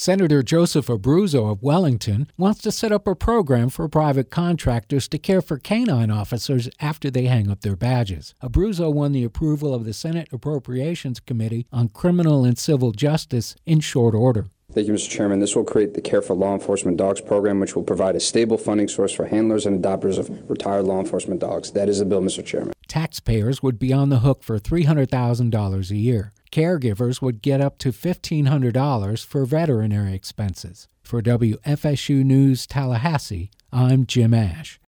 Senator Joseph Abruzzo of Wellington wants to set up a program for private contractors to care for canine officers after they hang up their badges. Abruzzo won the approval of the Senate Appropriations Committee on Criminal and Civil Justice in short order. Thank you, Mr. Chairman. This will create the Care for Law Enforcement Dogs program, which will provide a stable funding source for handlers and adopters of retired law enforcement dogs. That is the bill, Mr. Chairman. Taxpayers would be on the hook for $300,000 a year. Caregivers would get up to $1,500 for veterinary expenses. For WFSU News Tallahassee, I'm Jim Ash.